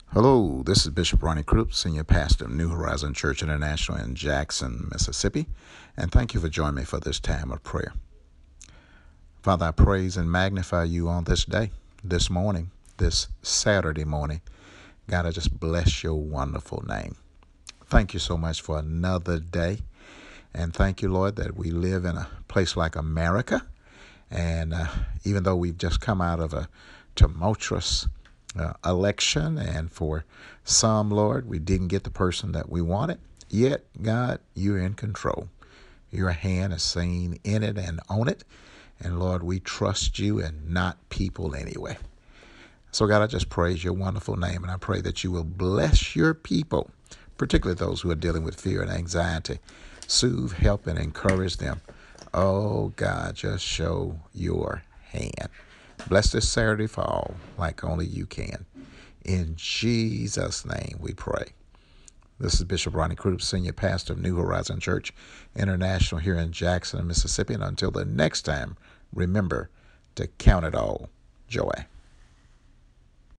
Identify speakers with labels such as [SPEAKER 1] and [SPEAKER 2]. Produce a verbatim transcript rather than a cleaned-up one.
[SPEAKER 1] Hello, this is Bishop Ronnie Krupp, Senior Pastor of New Horizon Church International in Jackson, Mississippi, and thank you for joining me for this time of prayer. Father, I praise and magnify you on this day, this morning, this Saturday morning. God, I just bless your wonderful name. Thank you so much for another day, and thank you, Lord, that we live in a place like America, and uh, even though we've just come out of a tumultuous Uh, election, and for some, Lord, we didn't get the person that we wanted, yet, God, you're in control. Your hand is seen in it and on it, and Lord, we trust you and not people anyway. So, God, I just praise your wonderful name, and I pray that you will bless your people, particularly those who are dealing with fear and anxiety. Soothe, help, and encourage them. Oh, God, just show your hand. Bless this Saturday fall like only you can. In Jesus' name we pray. This is Bishop Ronnie Krupp, Senior Pastor of New Horizon Church International here in Jackson, Mississippi. And until the next time, remember to count it all joy.